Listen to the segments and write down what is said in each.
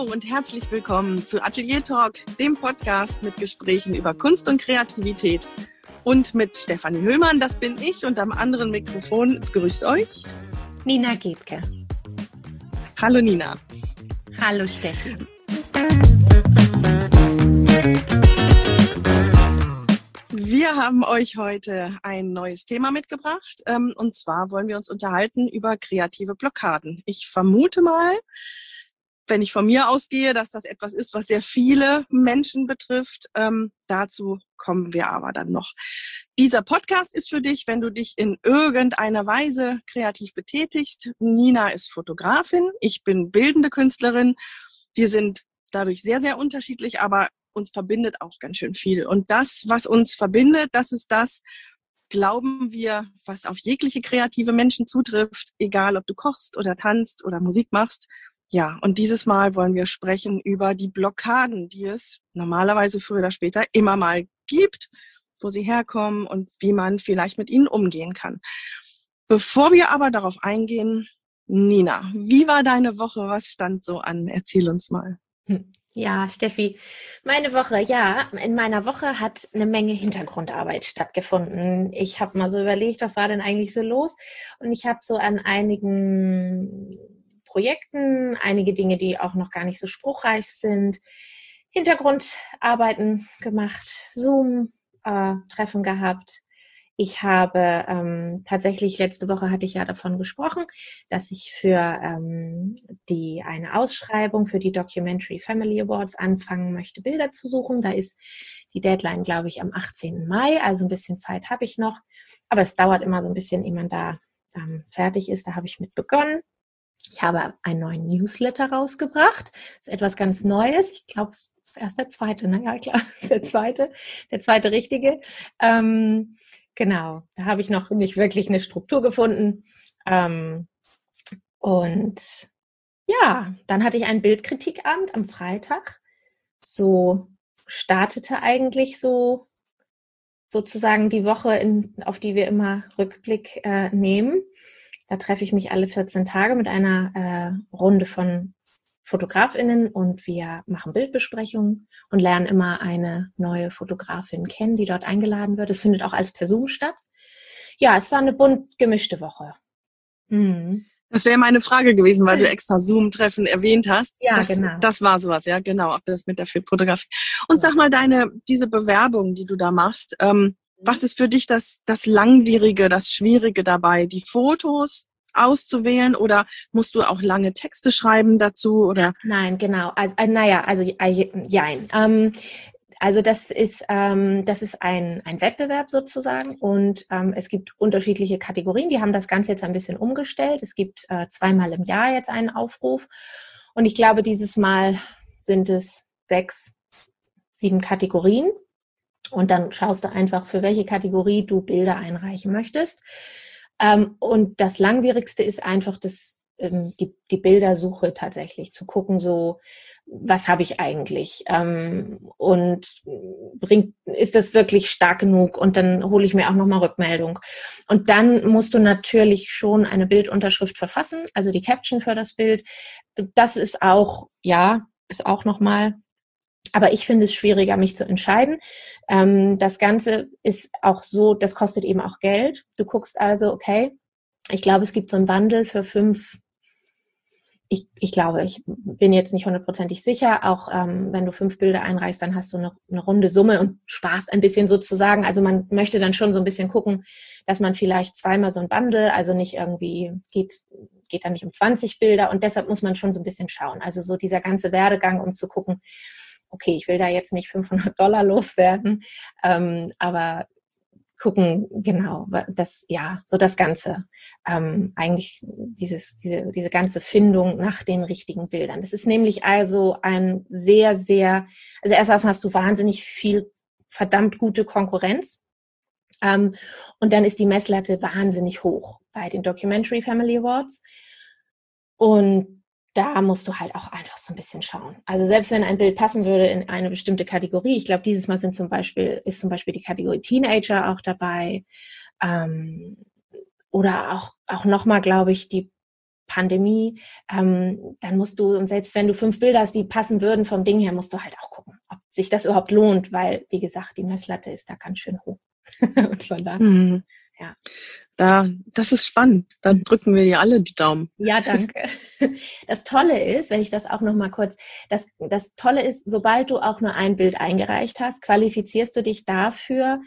und herzlich willkommen zu Atelier Talk, dem Podcast mit Gesprächen über Kunst und Kreativität. Und mit Stefanie Hüllmann, das bin ich, und am anderen Mikrofon grüßt euch Nina Gebke. Hallo Nina. Hallo Steffi. Wir haben euch heute ein neues Thema mitgebracht, und zwar wollen wir uns unterhalten über kreative Blockaden. Ich vermute mal, wenn ich von mir ausgehe, dass das etwas ist, was sehr viele Menschen betrifft. Dazu kommen wir aber dann noch. Dieser Podcast ist für dich, wenn du dich in irgendeiner Weise kreativ betätigst. Nina ist Fotografin, ich bin bildende Künstlerin. Wir sind dadurch sehr, sehr unterschiedlich, aber uns verbindet auch ganz schön viel. Und das, was uns verbindet, das ist das, glauben wir, was auf jegliche kreative Menschen zutrifft, egal ob du kochst oder tanzt oder Musik machst. Ja, und dieses Mal wollen wir sprechen über die Blockaden, die es normalerweise früher oder später immer mal gibt, wo sie herkommen und wie man vielleicht mit ihnen umgehen kann. Bevor wir aber darauf eingehen, Nina, wie war deine Woche? Was stand so an? Erzähl uns mal. Ja, Steffi, meine Woche, in meiner Woche hat eine Menge Hintergrundarbeit stattgefunden. Ich habe mal so überlegt, was war denn eigentlich so los? Und ich habe so an einigen Projekten, einige Dinge, die auch noch gar nicht so spruchreif sind, Hintergrundarbeiten gemacht, Zoom-Treffen gehabt. Ich habe tatsächlich, letzte Woche hatte ich ja davon gesprochen, dass ich für eine Ausschreibung für die Documentary Family Awards anfangen möchte, Bilder zu suchen. Da ist die Deadline, glaube ich, am 18. Mai, also ein bisschen Zeit habe ich noch. Aber es dauert immer so ein bisschen, ehe man da fertig ist. Da habe ich mit begonnen. Ich habe einen neuen Newsletter rausgebracht. Das ist etwas ganz Neues. Ich glaube, es ist erst der zweite. Naja, klar, ist der zweite richtige. Genau, da habe ich noch nicht wirklich eine Struktur gefunden. Und ja, dann hatte ich einen Bildkritikabend am Freitag. So startete eigentlich so sozusagen die Woche, auf die wir immer Rückblick nehmen. Da treffe ich mich alle 14 Tage mit einer Runde von FotografInnen und wir machen Bildbesprechungen und lernen immer eine neue Fotografin kennen, die dort eingeladen wird. Es findet auch als per Zoom statt. Ja, es war eine bunt gemischte Woche. Mhm. Das wäre meine Frage gewesen, weil du extra Zoom-Treffen erwähnt hast. Ja, genau. Das war sowas, ja, genau, ob das mit der Fotografie. Und sag mal, diese Bewerbung, die du da machst, was ist für dich das Langwierige, das Schwierige dabei? Die Fotos auszuwählen oder musst du auch lange Texte schreiben dazu? Oder? Nein, genau. Jein. Also das ist ein Wettbewerb sozusagen und es gibt unterschiedliche Kategorien. Die haben das Ganze jetzt ein bisschen umgestellt. Es gibt zweimal im Jahr jetzt einen Aufruf und ich glaube, dieses Mal sind es 6, 7 Kategorien und dann schaust du einfach, für welche Kategorie du Bilder einreichen möchtest. Und das Langwierigste ist einfach die Bildersuche tatsächlich, zu gucken, so, was habe ich eigentlich? Und ist das wirklich stark genug? Und dann hole ich mir auch nochmal Rückmeldung. Und dann musst du natürlich schon eine Bildunterschrift verfassen, also die Caption für das Bild. Das ist auch nochmal. Aber ich finde es schwieriger, mich zu entscheiden. Das Ganze ist auch so, das kostet eben auch Geld. Du guckst also, okay, ich glaube, es gibt so ein Bundle für 5, ich glaube, ich bin jetzt nicht 100%ig sicher, auch wenn du 5 Bilder einreichst, dann hast du eine runde Summe und sparst ein bisschen sozusagen. Also man möchte dann schon so ein bisschen gucken, dass man vielleicht zweimal so ein Bundle, also nicht irgendwie, geht dann nicht um 20 Bilder und deshalb muss man schon so ein bisschen schauen. Also so dieser ganze Werdegang, um zu gucken, okay, ich will da jetzt nicht $500 loswerden, aber gucken, genau, das Ganze, eigentlich diese ganze Findung nach den richtigen Bildern. Das ist nämlich also ein sehr, sehr, also erst hast du wahnsinnig viel verdammt gute Konkurrenz, und dann ist die Messlatte wahnsinnig hoch bei den Documentary Family Awards und da musst du halt auch einfach so ein bisschen schauen. Also selbst wenn ein Bild passen würde in eine bestimmte Kategorie, ich glaube, dieses Mal ist zum Beispiel die Kategorie Teenager auch dabei, oder auch nochmal, glaube ich, die Pandemie, dann musst du, und selbst wenn du 5 Bilder hast, die passen würden vom Ding her, musst du halt auch gucken, ob sich das überhaupt lohnt, weil, wie gesagt, die Messlatte ist da ganz schön hoch. Und von da, ja. Das ist spannend. Da drücken wir dir alle die Daumen. Ja, danke. Das Tolle ist, wenn ich das auch noch mal kurz, das Tolle ist, sobald du auch nur ein Bild eingereicht hast, qualifizierst du dich dafür.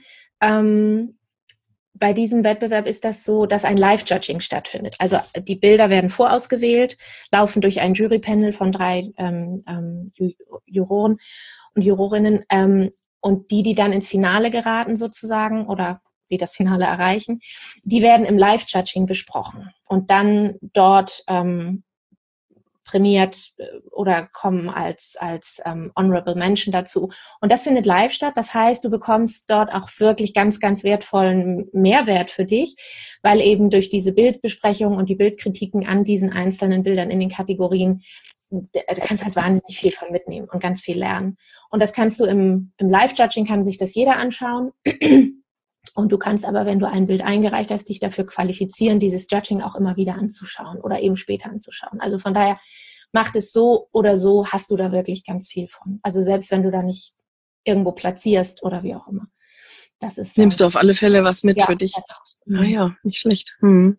Bei diesem Wettbewerb ist das so, dass ein Live-Judging stattfindet. Also die Bilder werden vorausgewählt, laufen durch ein Jurypanel von 3 Juroren und Jurorinnen, und die dann ins Finale geraten sozusagen oder die das Finale erreichen, die werden im Live-Judging besprochen und dann dort prämiert oder kommen als Honorable Mention dazu. Und das findet live statt. Das heißt, du bekommst dort auch wirklich ganz, ganz wertvollen Mehrwert für dich, weil eben durch diese Bildbesprechung und die Bildkritiken an diesen einzelnen Bildern in den Kategorien, da kannst halt wahnsinnig viel von mitnehmen und ganz viel lernen. Und das kannst du im Live-Judging, kann sich das jeder anschauen. Und du kannst aber, wenn du ein Bild eingereicht hast, dich dafür qualifizieren, dieses Judging auch immer wieder anzuschauen oder eben später anzuschauen. Also von daher, macht es so oder so, hast du da wirklich ganz viel von. Also selbst wenn du da nicht irgendwo platzierst oder wie auch immer. Das ist, nimmst du auf alle Fälle was mit für dich. Genau. Ja, nicht schlecht. Genau.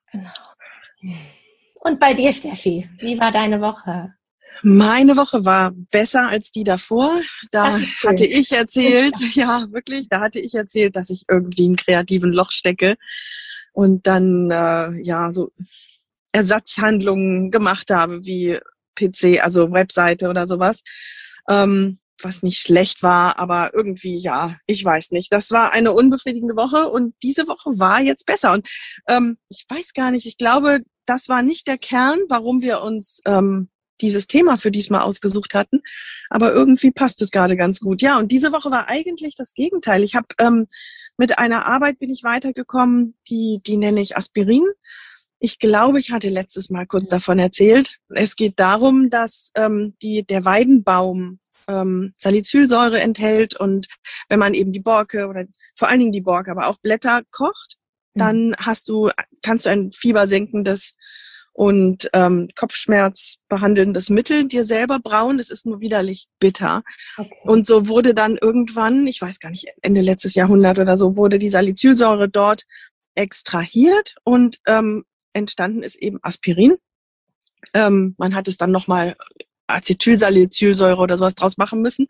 Und bei dir, Steffi, wie war deine Woche? Meine Woche war besser als die davor. Da hatte ich erzählt, ja wirklich, da hatte ich erzählt, dass ich irgendwie einen kreativen Loch stecke und dann so Ersatzhandlungen gemacht habe, wie PC, also Webseite oder sowas, was nicht schlecht war, aber irgendwie, ja, ich weiß nicht. Das war eine unbefriedigende Woche und diese Woche war jetzt besser. Und ich weiß gar nicht, ich glaube, das war nicht der Kern, warum wir uns dieses Thema für diesmal ausgesucht hatten. Aber irgendwie passt es gerade ganz gut. Ja, und diese Woche war eigentlich das Gegenteil. Ich habe mit einer Arbeit bin ich weitergekommen, die nenne ich Aspirin. Ich glaube, ich hatte letztes Mal kurz davon erzählt. Es geht darum, dass der Weidenbaum Salicylsäure enthält und wenn man eben die Borke oder vor allen Dingen die Borke, aber auch Blätter kocht, dann kannst du ein fiebersenkendes und Kopfschmerz behandelndes Mittel dir selber brauen. Es ist nur widerlich bitter. Okay. Und so wurde dann irgendwann, ich weiß gar nicht, Ende letztes Jahrhundert oder so, wurde die Salicylsäure dort extrahiert und entstanden ist eben Aspirin. Man hat es dann nochmal Acetylsalicylsäure oder sowas draus machen müssen.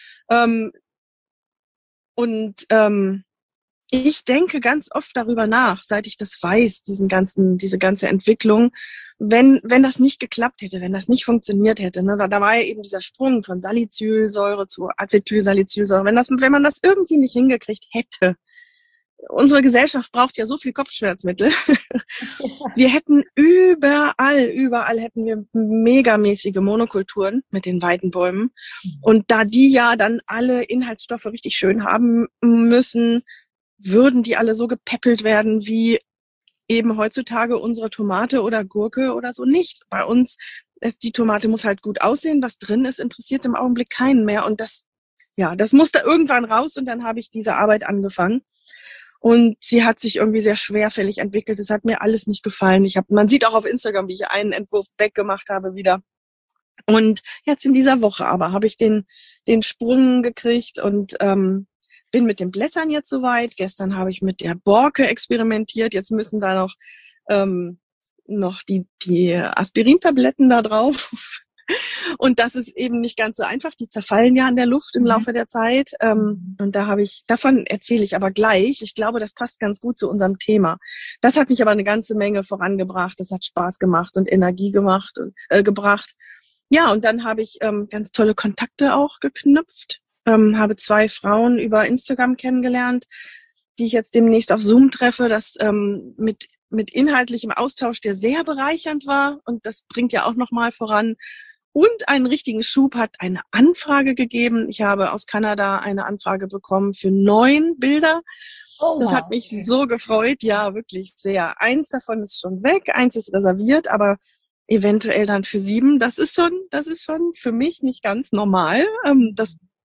Ich denke ganz oft darüber nach, seit ich das weiß, diese ganze Entwicklung, wenn das nicht geklappt hätte, wenn das nicht funktioniert hätte, ne, da war ja eben dieser Sprung von Salicylsäure zu Acetylsalicylsäure, wenn man das irgendwie nicht hingekriegt hätte. Unsere Gesellschaft braucht ja so viel Kopfschmerzmittel. Wir hätten überall hätten wir megamäßige Monokulturen mit den Weidenbäumen. Und da die ja dann alle Inhaltsstoffe richtig schön haben müssen, würden die alle so gepäppelt werden, wie eben heutzutage unsere Tomate oder Gurke oder so nicht. Bei uns die Tomate muss halt gut aussehen. Was drin ist, interessiert im Augenblick keinen mehr. Und das musste irgendwann raus und dann habe ich diese Arbeit angefangen. Und sie hat sich irgendwie sehr schwerfällig entwickelt. Es hat mir alles nicht gefallen. Man sieht auch auf Instagram, wie ich einen Entwurf weggemacht habe wieder. Und jetzt in dieser Woche aber habe ich den Sprung gekriegt und bin mit den Blättern jetzt soweit. Gestern habe ich mit der Borke experimentiert. Jetzt müssen da noch die Aspirintabletten da drauf. Und das ist eben nicht ganz so einfach. Die zerfallen ja in der Luft im Laufe der Zeit. Und davon erzähle ich aber gleich. Ich glaube, das passt ganz gut zu unserem Thema. Das hat mich aber eine ganze Menge vorangebracht. Das hat Spaß gemacht und Energie gebracht. Ja, und dann habe ich ganz tolle Kontakte auch geknüpft. Habe 2 Frauen über Instagram kennengelernt, die ich jetzt demnächst auf Zoom treffe. Das mit inhaltlichem Austausch, der sehr bereichernd war. Und das bringt ja auch nochmal voran. Und einen richtigen Schub hat eine Anfrage gegeben. Ich habe aus Kanada eine Anfrage bekommen für 9 Bilder. Oh, das hat mich so gefreut. Ja, wirklich sehr. 1 davon ist schon weg, 1 ist reserviert, aber eventuell dann für 7. Das ist schon für mich nicht ganz normal. Das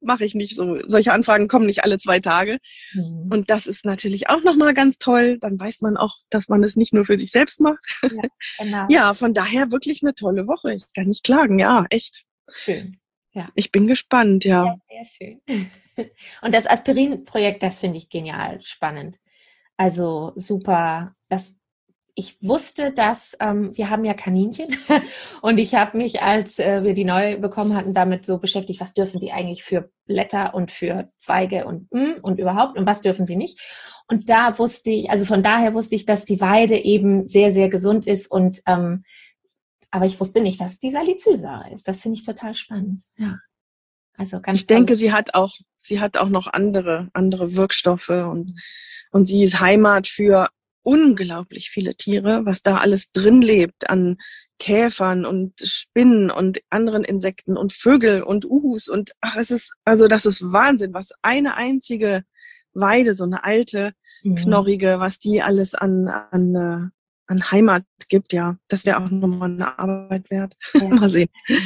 mache ich nicht so. Solche Anfragen kommen nicht alle 2 Tage. Mhm. Und das ist natürlich auch nochmal ganz toll. Dann weiß man auch, dass man es nicht nur für sich selbst macht. Ja, genau. Ja, von daher wirklich eine tolle Woche. Ich kann nicht klagen. Ja, echt. Schön. Ja. Ich bin gespannt, ja. Ja, sehr schön. Und das Aspirin-Projekt, das finde ich genial, spannend. Also super. Ich wusste, dass wir haben ja Kaninchen und ich habe mich, als wir die neu bekommen hatten, damit so beschäftigt, was dürfen die eigentlich für Blätter und für Zweige und überhaupt und was dürfen sie nicht. Und da wusste ich, also von daher wusste ich, dass die Weide eben sehr, sehr gesund ist und aber ich wusste nicht, dass es die Salicylsäure ist. Das finde ich total spannend. Ja. Also ganz Ich denke, sie hat auch noch andere Wirkstoffe und sie ist Heimat für unglaublich viele Tiere, was da alles drin lebt an Käfern und Spinnen und anderen Insekten und Vögel und Uhus und das ist Wahnsinn, was eine einzige Weide, so eine alte, knorrige, was die alles an Heimat gibt, ja. Das wäre auch nochmal eine Arbeit wert. Ja. Mal sehen.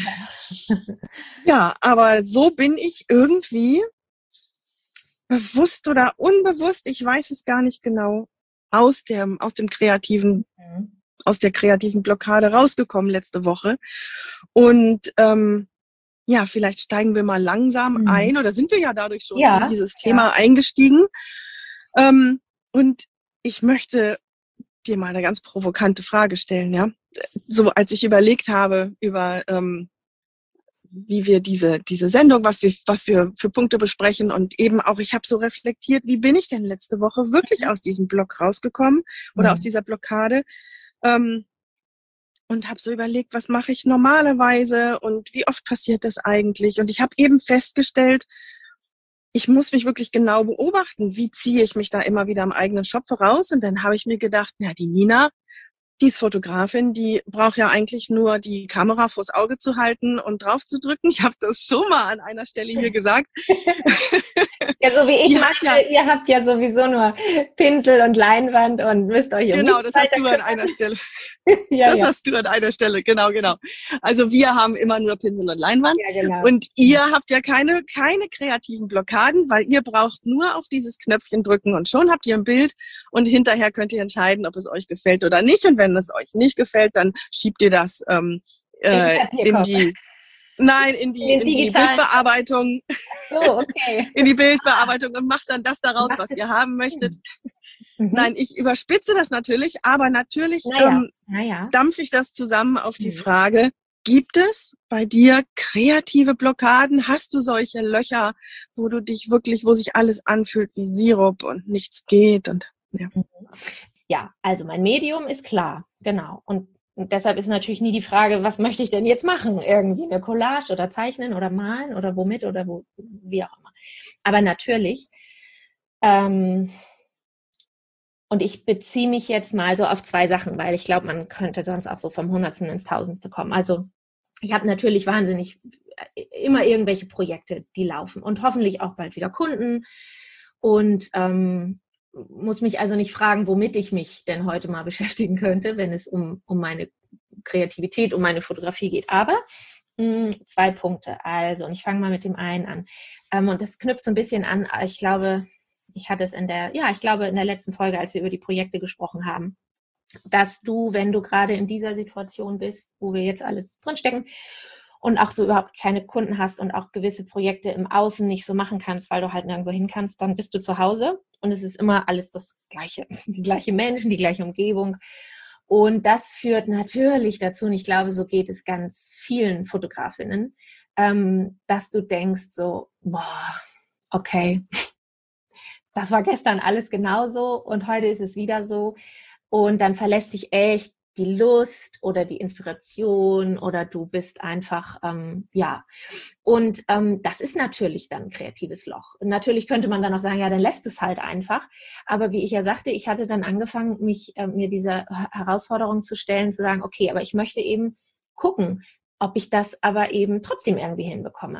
Ja, aber so bin ich irgendwie bewusst oder unbewusst, ich weiß es gar nicht genau, aus der kreativen Blockade rausgekommen letzte Woche. Und ja, vielleicht steigen wir mal langsam ein, oder sind wir ja dadurch schon in dieses Thema eingestiegen. Und ich möchte dir mal eine ganz provokante Frage stellen, ja. So, als ich überlegt habe über wie wir diese Sendung, was wir für Punkte besprechen und eben auch, ich habe so reflektiert, wie bin ich denn letzte Woche wirklich aus diesem Block rausgekommen oder aus dieser Blockade und habe so überlegt, was mache ich normalerweise und wie oft passiert das eigentlich? Und ich habe eben festgestellt, ich muss mich wirklich genau beobachten, wie ziehe ich mich da immer wieder am eigenen Schopf raus. Und dann habe ich mir gedacht, na, die Nina, die ist Fotografin, die braucht ja eigentlich nur die Kamera vors Auge zu halten und drauf zu drücken. Ich habe das schon mal an einer Stelle hier gesagt. Ja, so wie ich meine, ihr habt ja sowieso nur Pinsel und Leinwand und müsst euch Genau, das hast du an einer Stelle. Hast du an einer Stelle, genau. Also wir haben immer nur Pinsel und Leinwand. Ja, genau. Und ihr habt ja keine kreativen Blockaden, weil ihr braucht nur auf dieses Knöpfchen drücken und schon habt ihr ein Bild und hinterher könnt ihr entscheiden, ob es euch gefällt oder nicht. Und wenn es euch nicht gefällt, dann schiebt ihr das in die Bildbearbeitung. So, okay. In die Bildbearbeitung und macht dann das daraus, was ihr haben möchtet. Nein, ich überspitze das natürlich, aber natürlich dampfe ich das zusammen auf die Frage, gibt es bei dir kreative Blockaden? Hast du solche Löcher, wo sich alles anfühlt wie Sirup und nichts geht? Ja, also mein Medium ist klar, genau. Und deshalb ist natürlich nie die Frage, was möchte ich denn jetzt machen? Irgendwie eine Collage oder zeichnen oder malen oder womit oder wie auch immer. Aber natürlich, und ich beziehe mich jetzt mal so auf 2 Sachen, weil ich glaube, man könnte sonst auch so vom Hundertsten ins Tausendste kommen. Also ich habe natürlich wahnsinnig immer irgendwelche Projekte, die laufen und hoffentlich auch bald wieder Kunden und muss mich also nicht fragen, womit ich mich denn heute mal beschäftigen könnte, wenn es um meine Kreativität, um meine Fotografie geht. Aber 2 Punkte. Also, und ich fange mal mit dem einen an. Und das knüpft so ein bisschen an, ich glaube, ich hatte es in der letzten Folge, als wir über die Projekte gesprochen haben, dass du, wenn du gerade in dieser Situation bist, wo wir jetzt alle drinstecken, und auch so überhaupt keine Kunden hast und auch gewisse Projekte im Außen nicht so machen kannst, weil du halt nirgendwo hin kannst, dann bist du zu Hause und es ist immer alles das Gleiche. Die gleiche Menschen, die gleiche Umgebung. Und das führt natürlich dazu, und ich glaube, so geht es ganz vielen Fotografinnen, dass du denkst so, okay, das war gestern alles genauso und heute ist es wieder so. Und dann verlässt dich echt die Lust oder die Inspiration oder du bist einfach, Und das ist natürlich dann ein kreatives Loch. Und natürlich könnte man dann auch sagen, ja, dann lässt du es halt einfach. Aber wie ich ja sagte, ich hatte dann angefangen, mir diese Herausforderung zu stellen, zu sagen, okay, aber ich möchte eben gucken, ob ich das aber eben trotzdem irgendwie hinbekomme.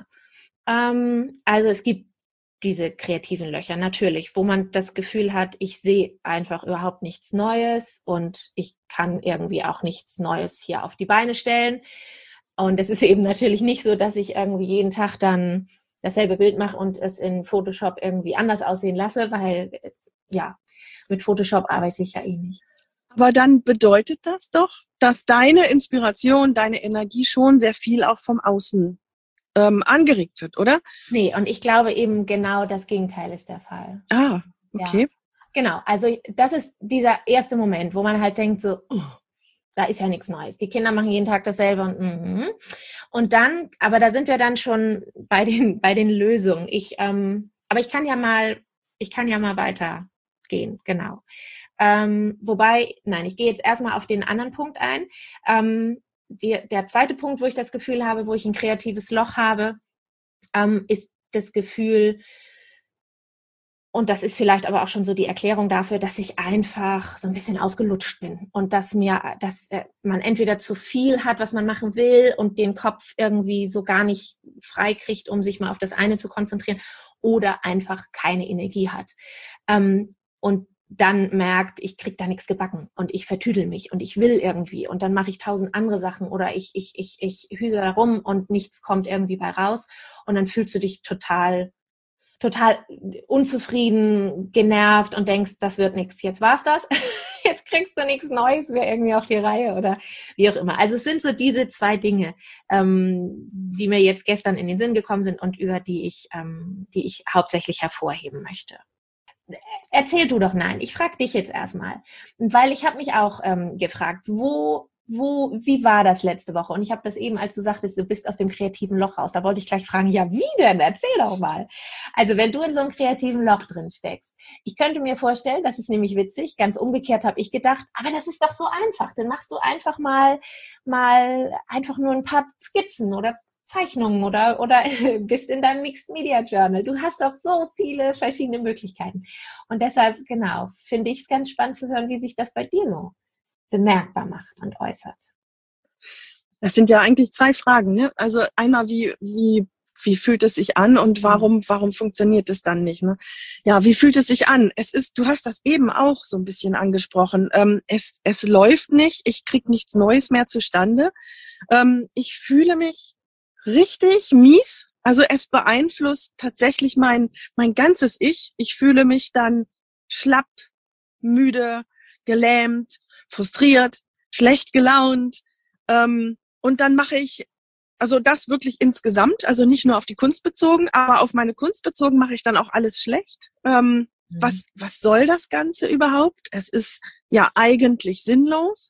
Also es gibt diese kreativen Löcher, natürlich, wo man das Gefühl hat, ich sehe einfach überhaupt nichts Neues und ich kann irgendwie auch nichts Neues hier auf die Beine stellen. Und es ist eben natürlich nicht so, dass ich irgendwie jeden Tag dann dasselbe Bild mache und es in Photoshop irgendwie anders aussehen lasse, weil ja, mit Photoshop arbeite ich ja eh nicht. Aber dann bedeutet das doch, dass deine Inspiration, deine Energie schon sehr viel auch vom Außen angeregt wird, oder? Nee, und ich glaube eben genau das Gegenteil ist der Fall. Ah, okay. Ja, genau, also das ist dieser erste Moment, wo man halt denkt so, da ist ja nichts Neues. Die Kinder machen jeden Tag dasselbe und dann, aber da sind wir dann schon bei den Lösungen. Aber ich kann ja mal weitergehen, genau. Ich gehe jetzt erstmal auf den anderen Punkt ein. Der zweite Punkt, wo ich das Gefühl habe, wo ich ein kreatives Loch habe, ist das Gefühl, und das ist vielleicht aber auch schon so die Erklärung dafür, dass ich einfach so ein bisschen ausgelutscht bin und dass man entweder zu viel hat, was man machen will und den Kopf irgendwie so gar nicht frei kriegt, um sich mal auf das eine zu konzentrieren oder einfach keine Energie hat. Und dann merkt, ich kriege da nichts gebacken und ich vertüdel mich und ich will irgendwie und dann mache ich 1000 andere Sachen oder ich hüse da rum und nichts kommt irgendwie bei raus und dann fühlst du dich total unzufrieden, genervt und denkst, das wird nichts. Jetzt war's das. Jetzt kriegst du nichts Neues mehr irgendwie auf die Reihe oder wie auch immer. Also es sind so diese zwei Dinge, die mir jetzt gestern in den Sinn gekommen sind und über die ich hauptsächlich hervorheben möchte. Erzähl du doch, nein. Ich frage dich jetzt erstmal, weil ich habe mich auch gefragt, wie war das letzte Woche? Und ich habe das eben, als du sagtest, du bist aus dem kreativen Loch raus, da wollte ich gleich fragen, ja, wie denn? Erzähl doch mal. Also wenn du in so einem kreativen Loch drin steckst, ich könnte mir vorstellen, das ist nämlich witzig, ganz umgekehrt habe ich gedacht, aber das ist doch so einfach, dann machst du einfach mal einfach nur ein paar Skizzen oder Zeichnungen oder bist in deinem Mixed Media Journal. Du hast doch so viele verschiedene Möglichkeiten. Und deshalb, genau, finde ich es ganz spannend zu hören, wie sich das bei dir so bemerkbar macht und äußert. Das sind ja eigentlich zwei Fragen, ne? Also einmal, wie fühlt es sich an und warum funktioniert es dann nicht, ne? Ja, wie fühlt es sich an? Du hast das eben auch so ein bisschen angesprochen. Es läuft nicht, ich kriege nichts Neues mehr zustande. Ich fühle mich richtig mies. Also es beeinflusst tatsächlich mein ganzes Ich. Ich fühle mich dann schlapp, müde, gelähmt, frustriert, schlecht gelaunt. Und dann mache ich, also das wirklich insgesamt, also nicht nur auf die Kunst bezogen, aber auf meine Kunst bezogen mache ich dann auch alles schlecht. Was soll das Ganze überhaupt? Es ist ja eigentlich sinnlos.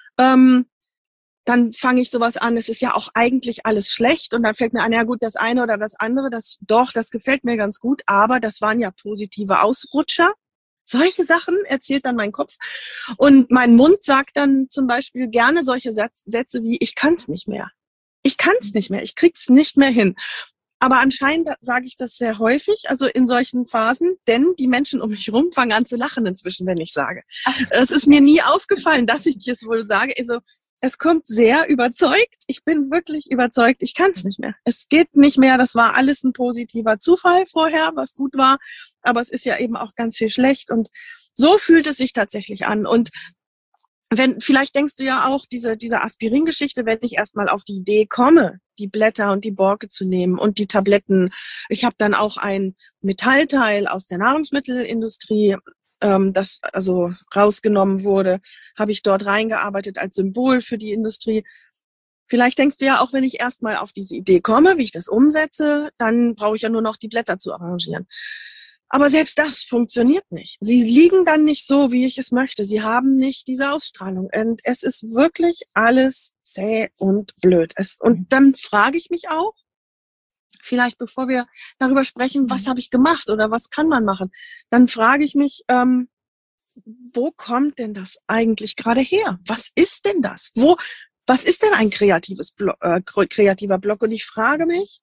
Dann fange ich sowas an, es ist ja auch eigentlich alles schlecht und dann fällt mir ein, ja gut, das eine oder das andere, das gefällt mir ganz gut, aber das waren ja positive Ausrutscher. Solche Sachen erzählt dann mein Kopf. Und mein Mund sagt dann zum Beispiel gerne solche Sätze wie, ich kann's nicht mehr. Ich kann's nicht mehr, ich krieg's nicht mehr hin. Aber anscheinend sage ich das sehr häufig, also in solchen Phasen, denn die Menschen um mich herum fangen an zu lachen inzwischen, wenn ich sage. Es ist mir nie aufgefallen, dass ich es wohl sage. Also es kommt sehr überzeugt. Ich bin wirklich überzeugt, ich kann es nicht mehr. Es geht nicht mehr. Das war alles ein positiver Zufall vorher, was gut war. Aber es ist ja eben auch ganz viel schlecht. Und so fühlt es sich tatsächlich an. Und vielleicht denkst du ja auch, diese Aspirin-Geschichte, wenn ich erstmal auf die Idee komme, die Blätter und die Borke zu nehmen und die Tabletten. Ich habe dann auch ein Metallteil aus der Nahrungsmittelindustrie, das also rausgenommen wurde, habe ich dort reingearbeitet als Symbol für die Industrie. Vielleicht denkst du ja auch, wenn ich erstmal auf diese Idee komme, wie ich das umsetze, dann brauche ich ja nur noch die Blätter zu arrangieren. Aber selbst das funktioniert nicht. Sie liegen dann nicht so, wie ich es möchte. Sie haben nicht diese Ausstrahlung. Und es ist wirklich alles zäh und blöd. Und dann frage ich mich auch, vielleicht bevor wir darüber sprechen, was habe ich gemacht oder was kann man machen, dann frage ich mich, wo kommt denn das eigentlich gerade her? Was ist denn das? Was ist denn ein kreativer Block? Und ich frage mich,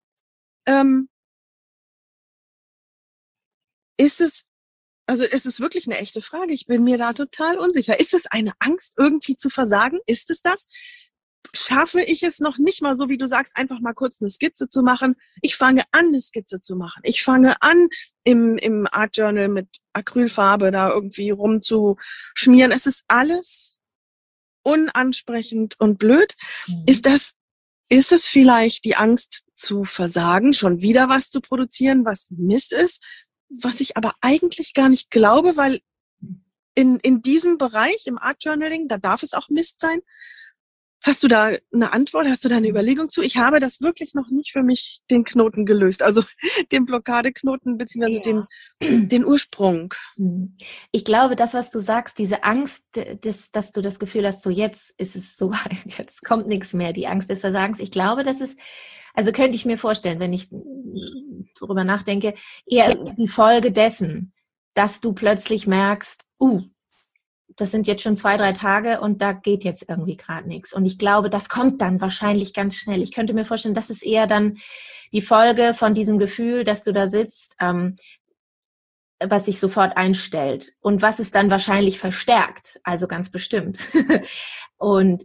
ist es wirklich eine echte Frage? Ich bin mir da total unsicher. Ist es eine Angst, irgendwie zu versagen? Ist es das? Schaffe ich es noch nicht mal, so wie du sagst, einfach mal kurz eine Skizze zu machen? Ich fange an, eine Skizze zu machen. Ich fange an, im Art Journal mit Acrylfarbe da irgendwie rumzuschmieren. Es ist alles unansprechend und blöd. Ist das vielleicht die Angst, zu versagen, schon wieder was zu produzieren, was Mist ist, was ich aber eigentlich gar nicht glaube, weil in diesem Bereich, im Art Journaling, da darf es auch Mist sein. Hast du da eine Antwort? Hast du da eine Überlegung zu? Ich habe das wirklich noch nicht für mich den Knoten gelöst, also den Blockadeknoten beziehungsweise den Ursprung. Ich glaube, das, was du sagst, diese Angst, dass du das Gefühl hast, so jetzt ist es so weit, jetzt kommt nichts mehr, die Angst des Versagens. Ich glaube, das ist, also könnte ich mir vorstellen, wenn ich darüber nachdenke, eher die Folge dessen, dass du plötzlich merkst, das sind jetzt schon 2, 3 Tage und da geht jetzt irgendwie gerade nichts. Und ich glaube, das kommt dann wahrscheinlich ganz schnell. Ich könnte mir vorstellen, das ist eher dann die Folge von diesem Gefühl, dass du da sitzt, was sich sofort einstellt und was es dann wahrscheinlich verstärkt, also ganz bestimmt. Und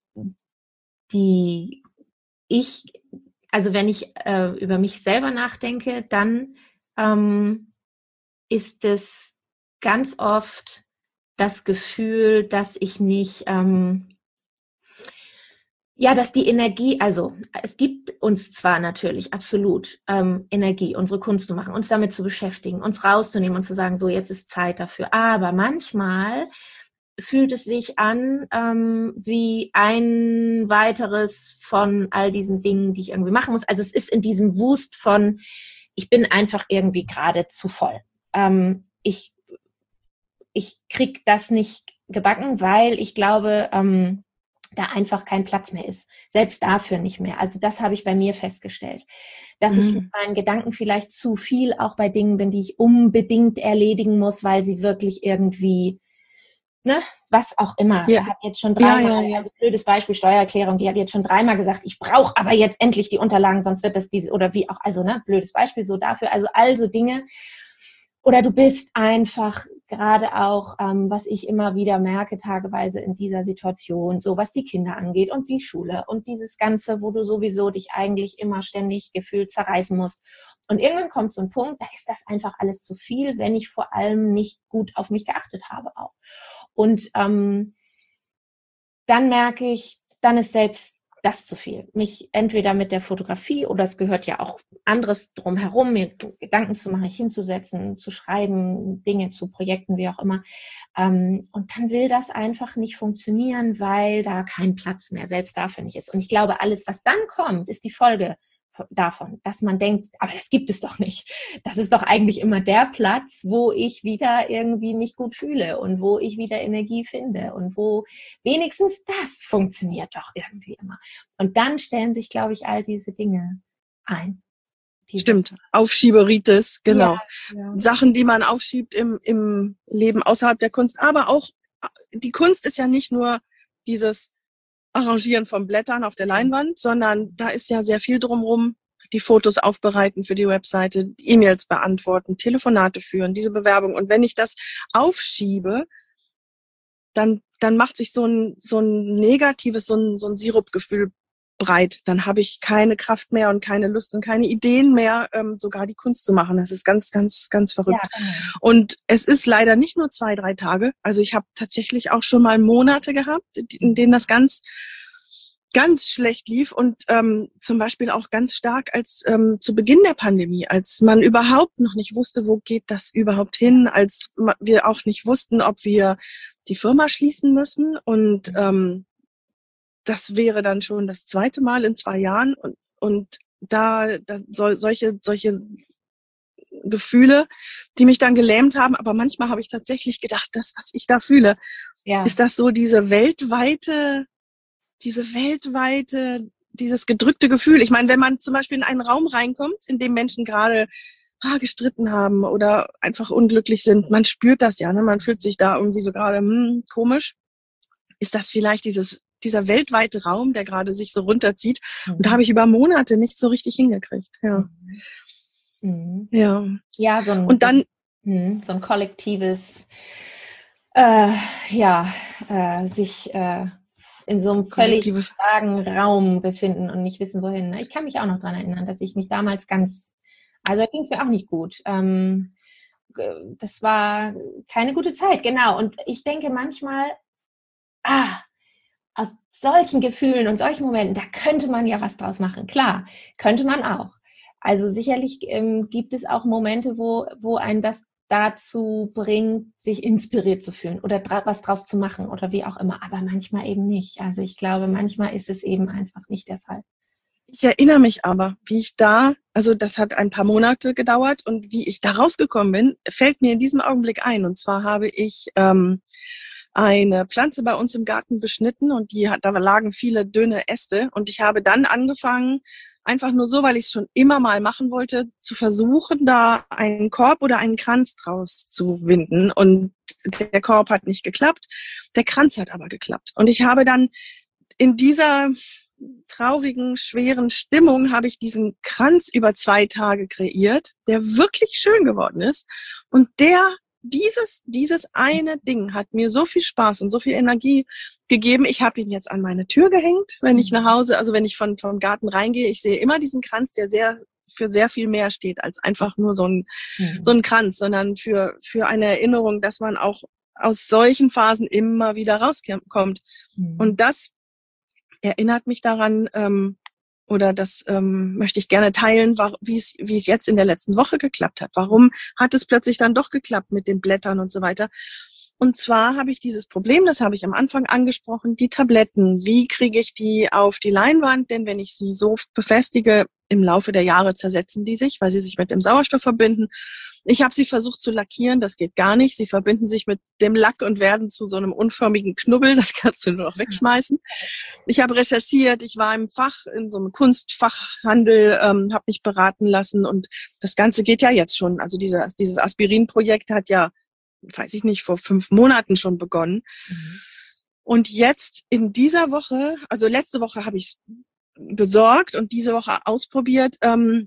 also wenn ich über mich selber nachdenke, dann ist es ganz oft das Gefühl, dass ich nicht, dass die Energie, also es gibt uns zwar natürlich absolut Energie, unsere Kunst zu machen, uns damit zu beschäftigen, uns rauszunehmen und zu sagen, so jetzt ist Zeit dafür, aber manchmal fühlt es sich an wie ein weiteres von all diesen Dingen, die ich irgendwie machen muss. Also es ist in diesem Wust von, ich bin einfach irgendwie gerade zu voll. Ich kriege das nicht gebacken, weil ich glaube, da einfach kein Platz mehr ist. Selbst dafür nicht mehr. Also das habe ich bei mir festgestellt. Dass ich mit meinen Gedanken vielleicht zu viel auch bei Dingen bin, die ich unbedingt erledigen muss, weil sie wirklich irgendwie, was auch immer. Ja. Er hat jetzt schon 3 Mal, Ja. also blödes Beispiel, Steuererklärung, die hat jetzt schon 3 Mal gesagt, ich brauche aber jetzt endlich die Unterlagen, sonst wird das oder wie auch, also blödes Beispiel so dafür. Also Dinge. Oder du bist einfach gerade auch, was ich immer wieder merke, tageweise in dieser Situation, so was die Kinder angeht und die Schule und dieses Ganze, wo du sowieso dich eigentlich immer ständig gefühlt zerreißen musst. Und irgendwann kommt so ein Punkt, da ist das einfach alles zu viel, wenn ich vor allem nicht gut auf mich geachtet habe auch. Und dann merke ich, dann ist selbst das zu viel. Mich entweder mit der Fotografie oder es gehört ja auch anderes drumherum, mir Gedanken zu machen, mich hinzusetzen, zu schreiben, Dinge zu Projekten, wie auch immer. Und dann will das einfach nicht funktionieren, weil da kein Platz mehr selbst dafür nicht ist. Und ich glaube, alles, was dann kommt, ist die Folge davon, dass man denkt, aber das gibt es doch nicht. Das ist doch eigentlich immer der Platz, wo ich wieder irgendwie mich gut fühle und wo ich wieder Energie finde und wo wenigstens das funktioniert doch irgendwie immer. Und dann stellen sich, glaube ich, all diese Dinge ein. Stimmt, Aufschieberitis, genau. Ja. Sachen, die man aufschiebt im Leben außerhalb der Kunst. Aber auch, die Kunst ist ja nicht nur dieses Arrangieren von Blättern auf der Leinwand, sondern da ist ja sehr viel drumherum. Die Fotos aufbereiten für die Webseite, E-Mails beantworten, Telefonate führen, diese Bewerbung. Und wenn ich das aufschiebe, dann macht sich so ein negatives, so ein Sirupgefühl breit. Dann habe ich keine Kraft mehr und keine Lust und keine Ideen mehr, sogar die Kunst zu machen. Das ist ganz, ganz, ganz verrückt. Ja, genau. Und es ist leider nicht nur 2, 3 Tage. Also ich habe tatsächlich auch schon mal Monate gehabt, in denen das ganz, ganz schlecht lief und zum Beispiel auch ganz stark als zu Beginn der Pandemie, als man überhaupt noch nicht wusste, wo geht das überhaupt hin, als wir auch nicht wussten, ob wir die Firma schließen müssen und das wäre dann schon das 2. Mal in 2 Jahren und da solche Gefühle, die mich dann gelähmt haben, aber manchmal habe ich tatsächlich gedacht, das, was ich da fühle, ist das so dieses gedrückte Gefühl. Ich meine, wenn man zum Beispiel in einen Raum reinkommt, in dem Menschen gerade gestritten haben oder einfach unglücklich sind, man spürt das ja, ne? Man fühlt sich da irgendwie so gerade komisch. Ist das vielleicht dieser weltweite Raum, der gerade sich so runterzieht? Und da habe ich über Monate nicht so richtig hingekriegt. Ja. Ja, so ein kollektives, sich in so einem völlig vagen Raum befinden und nicht wissen, wohin. Ich kann mich auch noch daran erinnern, dass ich mich damals da ging es mir auch nicht gut. Das war keine gute Zeit, genau. Und ich denke manchmal, aus solchen Gefühlen und solchen Momenten, da könnte man ja was draus machen. Klar, könnte man auch. Also sicherlich gibt es auch Momente, wo einen das dazu bringt, sich inspiriert zu fühlen oder was draus zu machen oder wie auch immer. Aber manchmal eben nicht. Also ich glaube, manchmal ist es eben einfach nicht der Fall. Ich erinnere mich aber, also das hat ein paar Monate gedauert und wie ich da rausgekommen bin, fällt mir in diesem Augenblick ein. Und zwar habe ich eine Pflanze bei uns im Garten beschnitten und da lagen viele dünne Äste und ich habe dann angefangen, einfach nur so, weil ich es schon immer mal machen wollte, zu versuchen, da einen Korb oder einen Kranz draus zu winden. Und der Korb hat nicht geklappt, der Kranz hat aber geklappt. Und ich habe dann in dieser traurigen, schweren Stimmung habe ich diesen Kranz über 2 Tage kreiert, der wirklich schön geworden ist. Und dieses eine Ding hat mir so viel Spaß und so viel Energie gegeben. Ich habe ihn jetzt an meine Tür gehängt, wenn ich nach Hause, also wenn ich vom Garten reingehe. Ich sehe immer diesen Kranz, der für sehr viel mehr steht als einfach nur so ein Kranz, sondern für eine Erinnerung, dass man auch aus solchen Phasen immer wieder rauskommt. Und das erinnert mich daran, oder das möchte ich gerne teilen, wie es jetzt in der letzten Woche geklappt hat. Warum hat es plötzlich dann doch geklappt mit den Blättern und so weiter? Und zwar habe ich dieses Problem, das habe ich am Anfang angesprochen, die Tabletten. Wie kriege ich die auf die Leinwand? Denn wenn ich sie so befestige, im Laufe der Jahre zersetzen die sich, weil sie sich mit dem Sauerstoff verbinden. Ich habe sie versucht zu lackieren, das geht gar nicht. Sie verbinden sich mit dem Lack und werden zu so einem unförmigen Knubbel, das kannst du nur noch wegschmeißen. Ich habe recherchiert, ich war in so einem Kunstfachhandel, habe mich beraten lassen und das Ganze geht ja jetzt schon. Also dieses Aspirin-Projekt hat ja, weiß ich nicht, vor 5 Monaten schon begonnen. Und jetzt in dieser Woche, also letzte Woche habe ich es besorgt und diese Woche ausprobiert,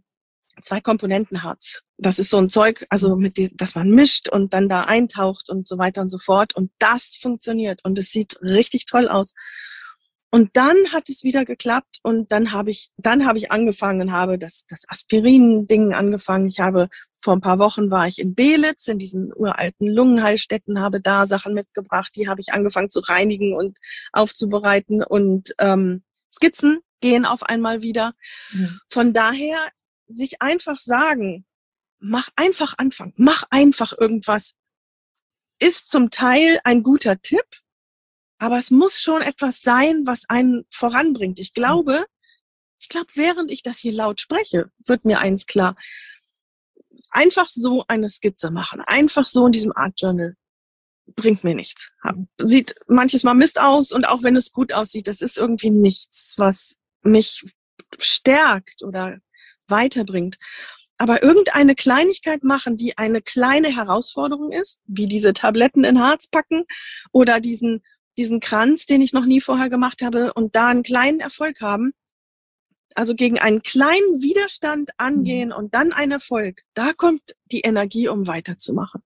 2-Komponentenharz. Das ist so ein Zeug, also das man mischt und dann da eintaucht und so weiter und so fort. Und das funktioniert und es sieht richtig toll aus. Und dann hat es wieder geklappt und dann habe ich angefangen und habe das Aspirin-Ding angefangen. Vor ein paar Wochen war ich in Belitz, in diesen uralten Lungenheilstätten, habe da Sachen mitgebracht. Die habe ich angefangen zu reinigen und aufzubereiten und Skizzen gehen auf einmal wieder. Von daher sich einfach sagen, mach einfach anfangen, mach einfach irgendwas, ist zum Teil ein guter Tipp, aber es muss schon etwas sein, was einen voranbringt. Ich glaube, während ich das hier laut spreche, wird mir eins klar. Einfach so eine Skizze machen, einfach so in diesem Art Journal bringt mir nichts. Sieht manches Mal Mist aus und auch wenn es gut aussieht, das ist irgendwie nichts, was mich stärkt oder weiterbringt. Aber irgendeine Kleinigkeit machen, die eine kleine Herausforderung ist, wie diese Tabletten in Harz packen oder diesen Kranz, den ich noch nie vorher gemacht habe und da einen kleinen Erfolg haben, also gegen einen kleinen Widerstand angehen und dann einen Erfolg, da kommt die Energie, um weiterzumachen.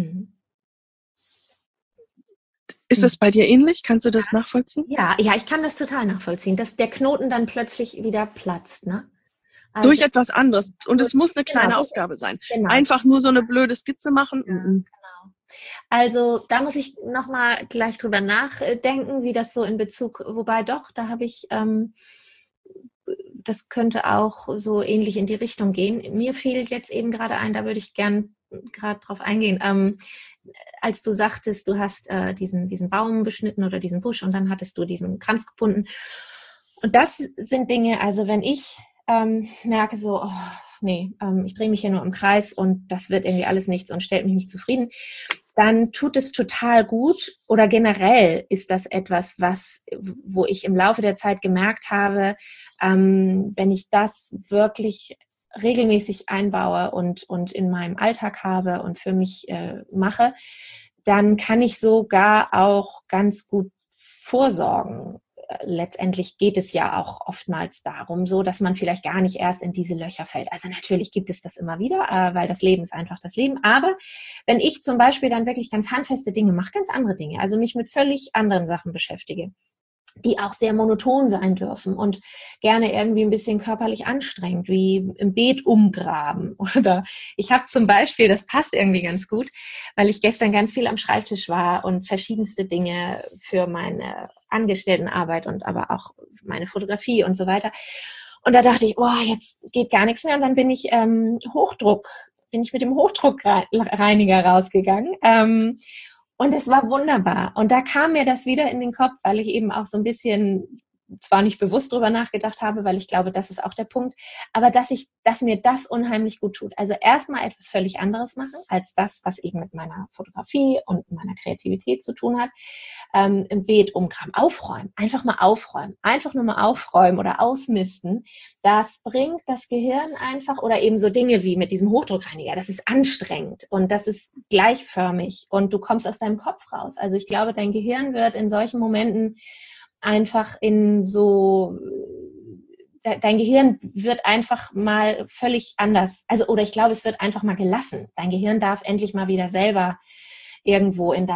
Ist das bei dir ähnlich? Kannst du das nachvollziehen? Ja, ich kann das total nachvollziehen, dass der Knoten dann plötzlich wieder platzt, ne? Also, durch etwas anderes. Und es muss eine kleine Aufgabe sein. Genau. Einfach nur so eine blöde Skizze machen. Ja, genau. Also da muss ich nochmal gleich drüber nachdenken, wie das so in Bezug, wobei doch, da habe ich, das könnte auch so ähnlich in die Richtung gehen. Mir fiel jetzt eben gerade ein, da würde ich gern gerade drauf eingehen. Als du sagtest, du hast diesen Baum beschnitten oder diesen Busch und dann hattest du diesen Kranz gebunden. Und das sind Dinge, also wenn ich merke so, ich drehe mich hier nur im Kreis und das wird irgendwie alles nichts und stellt mich nicht zufrieden, dann tut es total gut oder generell ist das etwas, wo ich im Laufe der Zeit gemerkt habe, wenn ich das wirklich regelmäßig einbaue und in meinem Alltag habe und für mich mache, dann kann ich sogar auch ganz gut vorsorgen. Letztendlich geht es ja auch oftmals darum, so dass man vielleicht gar nicht erst in diese Löcher fällt. Also natürlich gibt es das immer wieder, weil das Leben ist einfach das Leben. Aber wenn ich zum Beispiel dann wirklich ganz handfeste Dinge mache, ganz andere Dinge, also mich mit völlig anderen Sachen beschäftige, die auch sehr monoton sein dürfen und gerne irgendwie ein bisschen körperlich anstrengend, wie im Beet umgraben. Oder ich habe zum Beispiel, das passt irgendwie ganz gut, weil ich gestern ganz viel am Schreibtisch war und verschiedenste Dinge für meine Angestelltenarbeit und aber auch meine Fotografie und so weiter. Und da dachte ich, jetzt geht gar nichts mehr. Und dann bin ich mit dem Hochdruckreiniger rausgegangen. Und es war wunderbar. Und da kam mir das wieder in den Kopf, weil ich eben auch so ein bisschen, zwar nicht bewusst drüber nachgedacht habe, weil ich glaube, das ist auch der Punkt, aber dass mir das unheimlich gut tut. Also erstmal etwas völlig anderes machen, als das, was eben mit meiner Fotografie und meiner Kreativität zu tun hat. Im Beet umgraben, aufräumen, einfach mal aufräumen, einfach nur mal aufräumen oder ausmisten. Das bringt das Gehirn einfach, oder eben so Dinge wie mit diesem Hochdruckreiniger, das ist anstrengend und das ist gleichförmig und du kommst aus deinem Kopf raus. Also ich glaube, dein Gehirn wird in solchen Momenten einfach dein Gehirn wird einfach mal völlig anders, oder ich glaube, es wird einfach mal gelassen. Dein Gehirn darf endlich mal wieder selber irgendwo in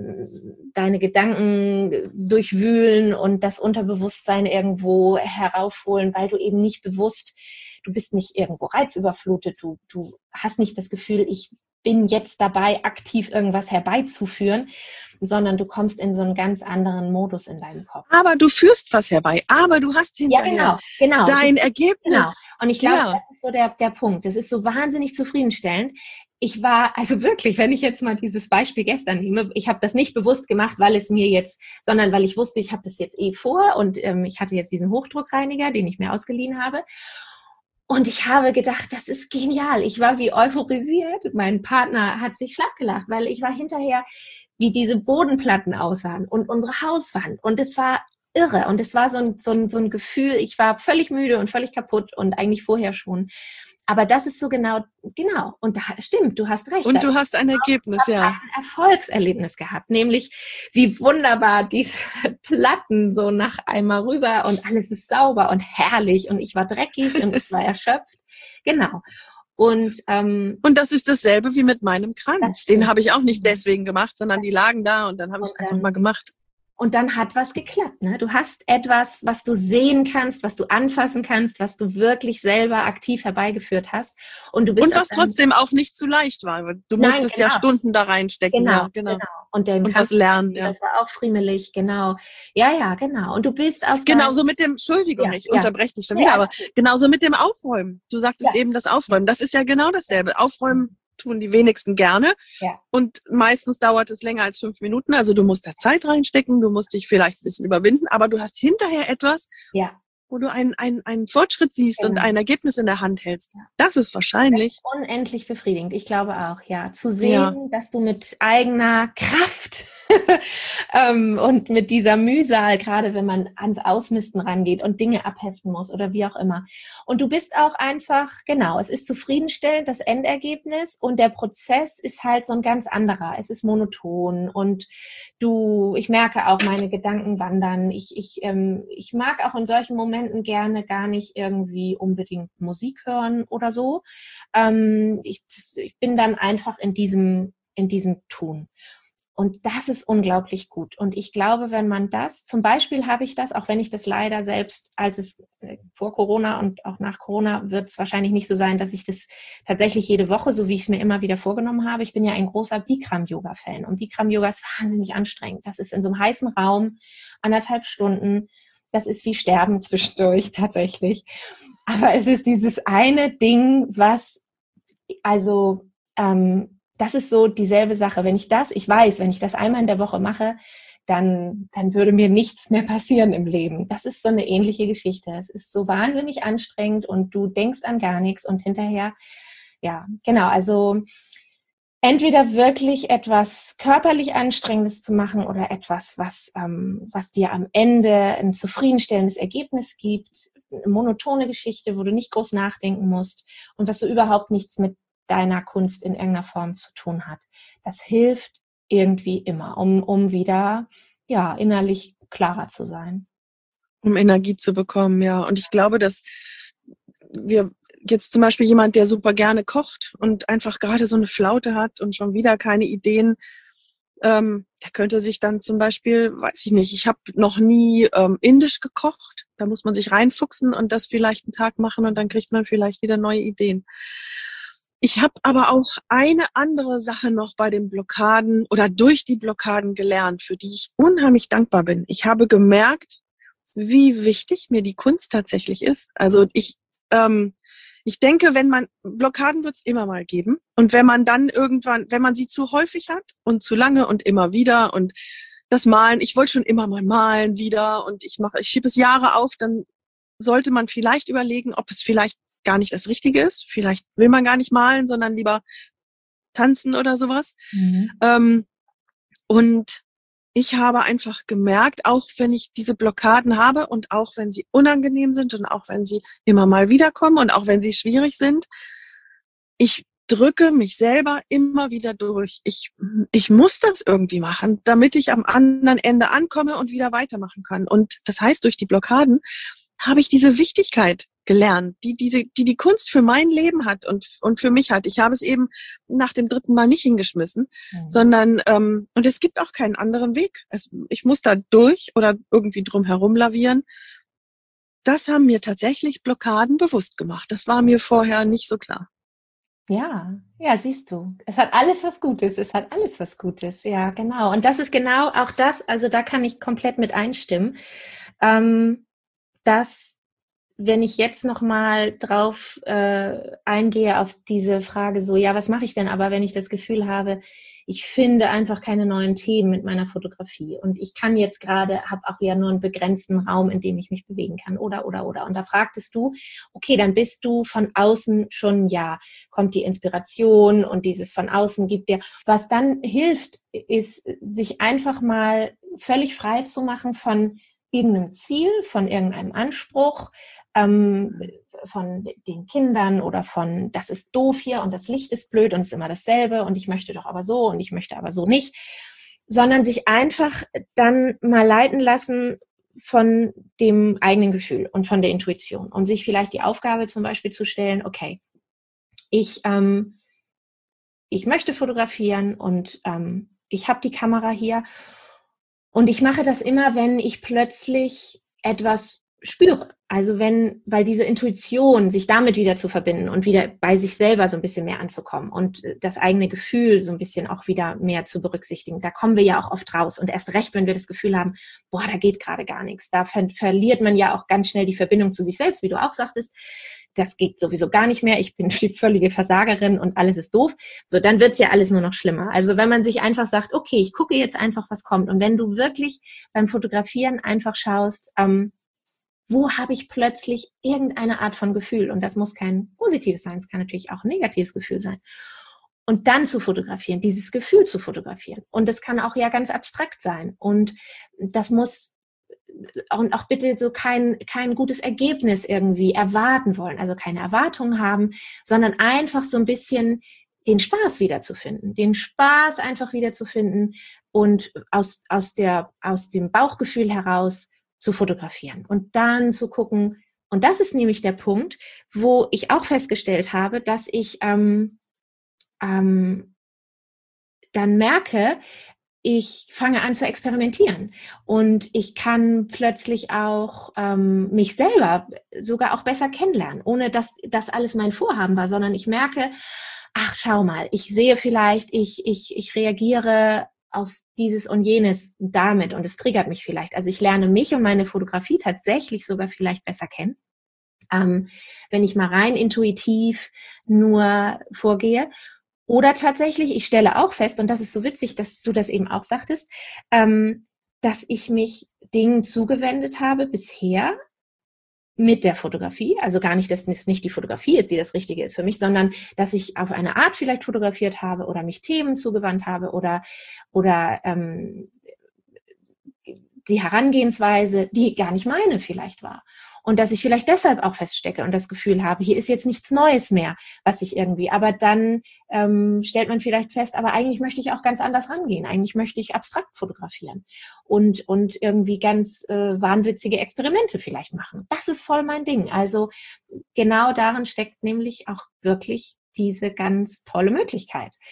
deine Gedanken durchwühlen und das Unterbewusstsein irgendwo heraufholen, weil du eben nicht bewusst, du bist nicht irgendwo reizüberflutet, du hast nicht das Gefühl, ich bin jetzt dabei, aktiv irgendwas herbeizuführen, sondern du kommst in so einen ganz anderen Modus in deinem Kopf. Aber du führst was herbei, aber du hast hinterher genau. dein Ergebnis. Genau. Und ich glaube, das ist so der Punkt. Das ist so wahnsinnig zufriedenstellend. Ich war, also wirklich, wenn ich jetzt mal dieses Beispiel gestern nehme, ich habe das nicht bewusst gemacht, sondern weil ich wusste, ich habe das jetzt vor und ich hatte jetzt diesen Hochdruckreiniger, den ich mir ausgeliehen habe. Und ich habe gedacht, das ist genial. Ich war wie euphorisiert. Mein Partner hat sich schlapp gelacht, weil ich war hinterher, wie diese Bodenplatten aussahen und unsere Hauswand. Und es war irre. Und es war so ein Gefühl, ich war völlig müde und völlig kaputt und eigentlich vorher schon. Aber das ist so genau. Und da stimmt, du hast recht. Und du hast ein Ergebnis, ja. Ein Erfolgserlebnis gehabt, nämlich wie wunderbar diese Platten so nach einmal rüber und alles ist sauber und herrlich und ich war dreckig und ich war erschöpft. Genau. Und das ist dasselbe wie mit meinem Kranz. Den habe ich auch nicht deswegen gemacht, sondern die lagen da und dann habe ich es einfach mal gemacht. Und dann hat was geklappt. Ne? Du hast etwas, was du sehen kannst, was du anfassen kannst, was du wirklich selber aktiv herbeigeführt hast. Und was trotzdem auch nicht zu leicht war. Du musstest ja Stunden da reinstecken. Genau. Und was lernen. Das war auch friemelig, genau. Ja, genau. Und du bist genauso mit dem, Entschuldigung, ich unterbreche dich schon wieder, aber genauso mit dem Aufräumen. Du sagtest eben das Aufräumen. Das ist ja genau dasselbe. Aufräumen tun die wenigsten gerne. Ja. Und meistens dauert es länger als 5 Minuten. Also du musst da Zeit reinstecken, du musst dich vielleicht ein bisschen überwinden, aber du hast hinterher etwas, wo du einen Fortschritt siehst und ein Ergebnis in der Hand hältst. Das ist wahrscheinlich unendlich befriedigend. Ich glaube auch, zu sehen, dass du mit eigener Kraft und mit dieser Mühsal, gerade wenn man ans Ausmisten rangeht und Dinge abheften muss oder wie auch immer. Und du bist auch einfach, es ist zufriedenstellend, das Endergebnis, und der Prozess ist halt so ein ganz anderer. Es ist monoton und ich merke auch, meine Gedanken wandern. Ich mag auch in solchen Momenten gerne gar nicht irgendwie unbedingt Musik hören oder so. Ich bin dann einfach in diesem Tun. Und das ist unglaublich gut. Und ich glaube, wenn man zum Beispiel habe ich das, auch wenn ich das leider selbst, als es vor Corona und auch nach Corona, wird es wahrscheinlich nicht so sein, dass ich das tatsächlich jede Woche, so wie ich es mir immer wieder vorgenommen habe. Ich bin ja ein großer Bikram-Yoga-Fan. Und Bikram-Yoga ist wahnsinnig anstrengend. Das ist in so einem heißen Raum, 1,5 Stunden. Das ist wie Sterben zwischendurch tatsächlich. Aber es ist dieses eine Ding, das ist so dieselbe Sache. Wenn ich das einmal in der Woche mache, dann würde mir nichts mehr passieren im Leben. Das ist so eine ähnliche Geschichte. Es ist so wahnsinnig anstrengend und du denkst an gar nichts und hinterher, also entweder wirklich etwas körperlich Anstrengendes zu machen oder etwas, was dir am Ende ein zufriedenstellendes Ergebnis gibt, eine monotone Geschichte, wo du nicht groß nachdenken musst und was so überhaupt nichts mit deiner Kunst in irgendeiner Form zu tun hat. Das hilft irgendwie immer, um wieder innerlich klarer zu sein. Um Energie zu bekommen, ja. Und ich glaube, dass wir jetzt zum Beispiel jemand, der super gerne kocht und einfach gerade so eine Flaute hat und schon wieder keine Ideen, Der könnte sich dann zum Beispiel, weiß ich nicht, ich habe noch nie indisch gekocht. Da muss man sich reinfuchsen und das vielleicht einen Tag machen und dann kriegt man vielleicht wieder neue Ideen. Ich habe aber auch eine andere Sache noch bei den Blockaden oder durch die Blockaden gelernt, für die ich unheimlich dankbar bin. Ich habe gemerkt, wie wichtig mir die Kunst tatsächlich ist. Also ich denke, Blockaden wird es immer mal geben. Und wenn man dann irgendwann, wenn man sie zu häufig hat und zu lange und immer wieder und das Malen, ich wollte schon immer mal malen wieder und ich schiebe es Jahre auf, dann sollte man vielleicht überlegen, ob es vielleicht gar nicht das Richtige ist. Vielleicht will man gar nicht malen, sondern lieber tanzen oder sowas. Und ich habe einfach gemerkt, auch wenn ich diese Blockaden habe und auch wenn sie unangenehm sind und auch wenn sie immer mal wiederkommen und auch wenn sie schwierig sind, ich drücke mich selber immer wieder durch. Ich muss das irgendwie machen, damit ich am anderen Ende ankomme und wieder weitermachen kann. Und das heißt, durch die Blockaden habe ich diese Wichtigkeit gelernt, die Kunst für mein Leben hat und für mich hat. Ich habe es eben nach dem 3. Mal nicht hingeschmissen, sondern und es gibt auch keinen anderen Weg. Ich muss da durch oder irgendwie drum herum lavieren. Das haben mir tatsächlich Blockaden bewusst gemacht. Das war mir vorher nicht so klar. Ja, siehst du. Es hat alles was Gutes. Es hat alles was Gutes. Ja, genau. Und das ist genau auch das, also da kann ich komplett mit einstimmen, dass wenn ich jetzt nochmal drauf eingehe auf diese Frage so, ja, was mache ich denn aber, wenn ich das Gefühl habe, ich finde einfach keine neuen Themen mit meiner Fotografie und ich kann jetzt gerade, habe auch ja nur einen begrenzten Raum, in dem ich mich bewegen kann oder. Und da fragtest du, okay, dann bist du von außen schon, ja, kommt die Inspiration und dieses von außen gibt dir. Was dann hilft, ist, sich einfach mal völlig frei zu machen von irgendeinem Ziel, von irgendeinem Anspruch, von den Kindern oder von, das ist doof hier und das Licht ist blöd und es ist immer dasselbe und ich möchte doch aber so und ich möchte aber so nicht, sondern sich einfach dann mal leiten lassen von dem eigenen Gefühl und von der Intuition und sich vielleicht die Aufgabe zum Beispiel zu stellen, okay, ich möchte fotografieren und ich habe die Kamera hier und ich mache das immer, wenn ich plötzlich etwas spüre. Also weil diese Intuition, sich damit wieder zu verbinden und wieder bei sich selber so ein bisschen mehr anzukommen und das eigene Gefühl so ein bisschen auch wieder mehr zu berücksichtigen. Da kommen wir ja auch oft raus und erst recht, wenn wir das Gefühl haben, boah, da geht gerade gar nichts. Da verliert man ja auch ganz schnell die Verbindung zu sich selbst, wie du auch sagtest. Das geht sowieso gar nicht mehr. Ich bin die völlige Versagerin und alles ist doof. So, dann wird's ja alles nur noch schlimmer. Also wenn man sich einfach sagt, okay, ich gucke jetzt einfach, was kommt. Und wenn du wirklich beim Fotografieren einfach schaust, wo habe ich plötzlich irgendeine Art von Gefühl? Und das muss kein positives sein, es kann natürlich auch ein negatives Gefühl sein. Und dann zu fotografieren, dieses Gefühl zu fotografieren. Und das kann auch ja ganz abstrakt sein. Und das muss und auch bitte so kein gutes Ergebnis irgendwie erwarten wollen, also keine Erwartungen haben, sondern einfach so ein bisschen den Spaß wiederzufinden, den Spaß einfach wiederzufinden und aus dem Bauchgefühl heraus zu fotografieren und dann zu gucken. Und das ist nämlich der Punkt, wo ich auch festgestellt habe, dass ich dann merke, ich fange an zu experimentieren und ich kann plötzlich auch mich selber sogar auch besser kennenlernen, ohne dass das alles mein Vorhaben war, sondern ich merke, ach, schau mal, ich sehe vielleicht, ich reagiere auf dieses und jenes damit und es triggert mich vielleicht. Also ich lerne mich und meine Fotografie tatsächlich sogar vielleicht besser kennen, wenn ich mal rein intuitiv nur vorgehe. Oder tatsächlich, ich stelle auch fest, und das ist so witzig, dass du das eben auch sagtest, dass ich mich Dingen zugewendet habe bisher mit der Fotografie, also gar nicht, dass es nicht die Fotografie ist, die das Richtige ist für mich, sondern dass ich auf eine Art vielleicht fotografiert habe oder mich Themen zugewandt habe oder die Herangehensweise, die gar nicht meine vielleicht war. Und dass ich vielleicht deshalb auch feststecke und das Gefühl habe, hier ist jetzt nichts Neues mehr, was ich irgendwie, aber dann stellt man vielleicht fest, aber eigentlich möchte ich auch ganz anders rangehen. Eigentlich möchte ich abstrakt fotografieren und irgendwie ganz wahnwitzige Experimente vielleicht machen. Das ist voll mein Ding. Also genau darin steckt nämlich auch wirklich diese ganz tolle Möglichkeit.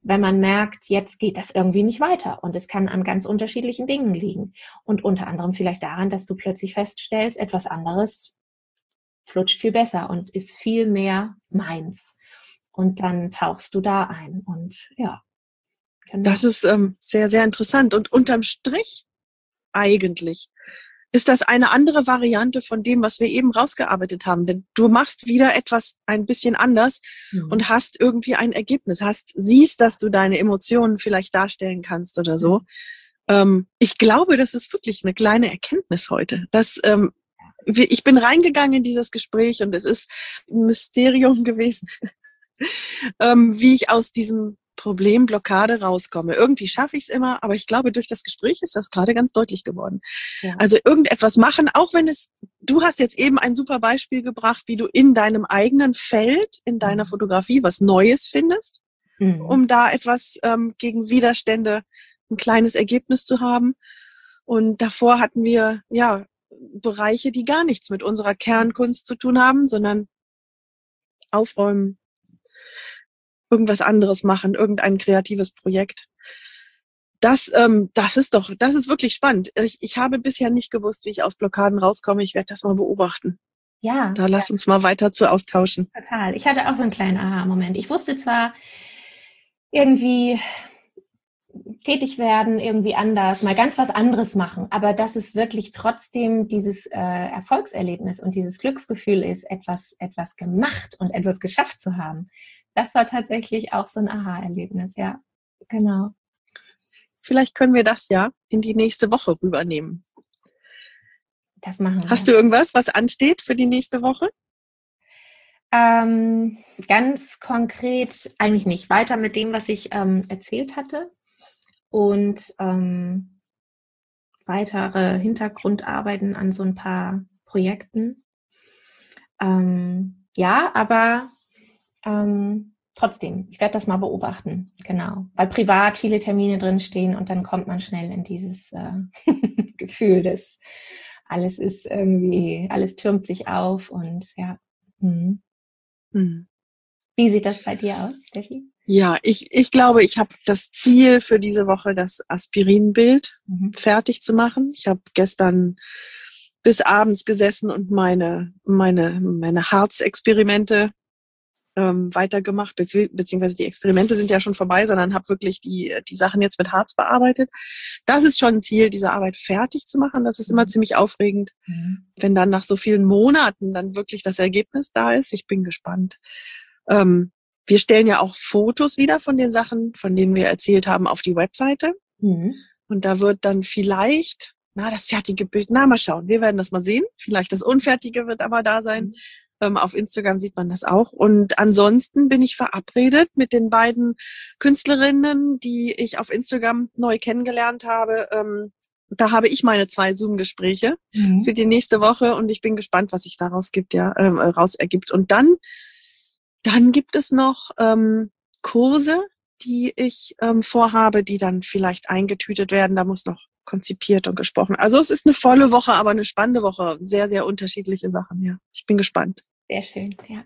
wenn man merkt, jetzt geht das irgendwie nicht weiter und es kann an ganz unterschiedlichen Dingen liegen und unter anderem vielleicht daran, dass du plötzlich feststellst, etwas anderes flutscht viel besser und ist viel mehr meins und dann tauchst du da ein und ja, genau. Das ist sehr, sehr interessant und unterm Strich eigentlich ist das eine andere Variante von dem, was wir eben rausgearbeitet haben. Denn du machst wieder etwas ein bisschen anders und hast irgendwie ein Ergebnis, siehst, dass du deine Emotionen vielleicht darstellen kannst oder so. Ich glaube, das ist wirklich eine kleine Erkenntnis heute. Ich bin reingegangen in dieses Gespräch und es ist ein Mysterium gewesen, wie ich aus diesem Problem Blockade rauskomme. Irgendwie schaffe ich es immer, aber ich glaube, durch das Gespräch ist das gerade ganz deutlich geworden. Ja. Also irgendetwas machen, auch wenn du hast jetzt eben ein super Beispiel gebracht, wie du in deinem eigenen Feld, in deiner Fotografie was Neues findest, um da etwas gegen Widerstände, ein kleines Ergebnis zu haben. Und davor hatten wir ja Bereiche, die gar nichts mit unserer Kernkunst zu tun haben, sondern aufräumen, irgendwas anderes machen, irgendein kreatives Projekt. Das ist wirklich spannend. Ich habe bisher nicht gewusst, wie ich aus Blockaden rauskomme. Ich werde das mal beobachten. Ja. Da lass uns mal weiter zu austauschen. Total. Ich hatte auch so einen kleinen Aha-Moment. Ich wusste zwar irgendwie tätig werden, irgendwie anders, mal ganz was anderes machen, aber dass es wirklich trotzdem dieses Erfolgserlebnis und dieses Glücksgefühl ist, etwas gemacht und etwas geschafft zu haben. Das war tatsächlich auch so ein Aha-Erlebnis, ja, genau. Vielleicht können wir das ja in die nächste Woche rübernehmen. Das machen wir. Hast du irgendwas, was ansteht für die nächste Woche? Ganz konkret eigentlich nicht. Weiter mit dem, was ich erzählt hatte. Und weitere Hintergrundarbeiten an so ein paar Projekten. Ja, aber trotzdem, ich werde das mal beobachten, genau. Weil privat viele Termine drinstehen und dann kommt man schnell in dieses Gefühl, dass alles türmt sich auf und ja. Wie sieht das bei dir aus, Steffi? Ja, ich glaube, ich habe das Ziel für diese Woche, das Aspirinbild fertig zu machen. Ich habe gestern bis abends gesessen und meine Harzexperimente weitergemacht, beziehungsweise die Experimente sind ja schon vorbei, sondern habe wirklich die Sachen jetzt mit Harz bearbeitet. Das ist schon ein Ziel, diese Arbeit fertig zu machen. Das ist immer ziemlich aufregend, wenn dann nach so vielen Monaten dann wirklich das Ergebnis da ist. Ich bin gespannt. Wir stellen ja auch Fotos wieder von den Sachen, von denen wir erzählt haben, auf die Webseite. Und da wird dann vielleicht, das fertige Bild, mal schauen. Wir werden das mal sehen. Vielleicht das Unfertige wird aber da sein. Auf Instagram sieht man das auch. Und ansonsten bin ich verabredet mit den beiden Künstlerinnen, die ich auf Instagram neu kennengelernt habe. Da habe ich meine 2 Zoom-Gespräche für die nächste Woche und ich bin gespannt, was sich daraus raus ergibt. Und dann gibt es noch Kurse, die ich vorhabe, die dann vielleicht eingetütet werden. Da muss noch konzipiert und gesprochen. Also es ist eine volle Woche, aber eine spannende Woche. Sehr, sehr unterschiedliche Sachen, ja. Ich bin gespannt. Sehr schön, ja.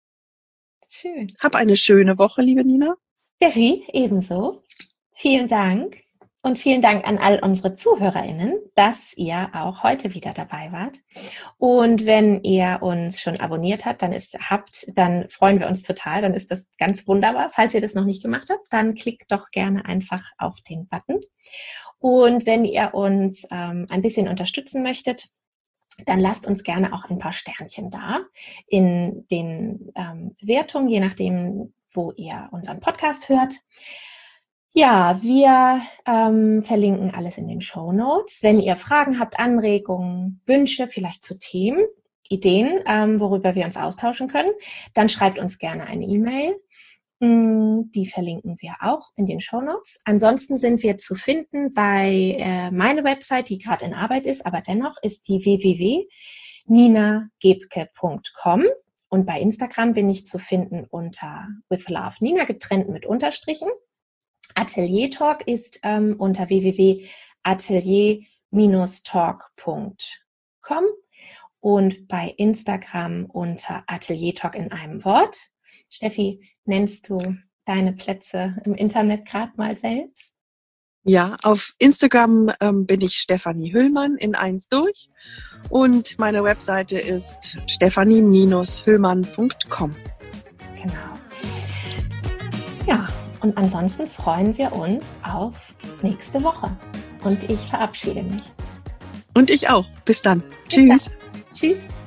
Schön. Hab eine schöne Woche, liebe Nina. Steffi, ebenso. Vielen Dank. Und vielen Dank an all unsere ZuhörerInnen, dass ihr auch heute wieder dabei wart. Und wenn ihr uns schon abonniert habt, dann freuen wir uns total. Dann ist das ganz wunderbar. Falls ihr das noch nicht gemacht habt, dann klickt doch gerne einfach auf den Button. Und wenn ihr uns ein bisschen unterstützen möchtet, dann lasst uns gerne auch ein paar Sternchen da in den Bewertungen, je nachdem, wo ihr unseren Podcast hört. Ja, wir verlinken alles in den Shownotes. Wenn ihr Fragen habt, Anregungen, Wünsche, vielleicht zu Themen, Ideen, worüber wir uns austauschen können, dann schreibt uns gerne eine E-Mail. Die verlinken wir auch in den Shownotes. Ansonsten sind wir zu finden bei meiner Website, die gerade in Arbeit ist, aber dennoch ist die www.ninagebke.com. Und bei Instagram bin ich zu finden unter withlovenina, getrennt mit Unterstrichen. Atelier Talk ist unter www.atelier-talk.com und bei Instagram unter Atelier Talk in einem Wort. Steffi, nennst du deine Plätze im Internet gerade mal selbst? Ja, auf Instagram bin ich Stefanie Hüllmann in 1 durch und meine Webseite ist stephanie-hüllmann.com. Genau. Ja, und ansonsten freuen wir uns auf nächste Woche. Und ich verabschiede mich. Und ich auch. Bis dann. Tschüss. Tschüss.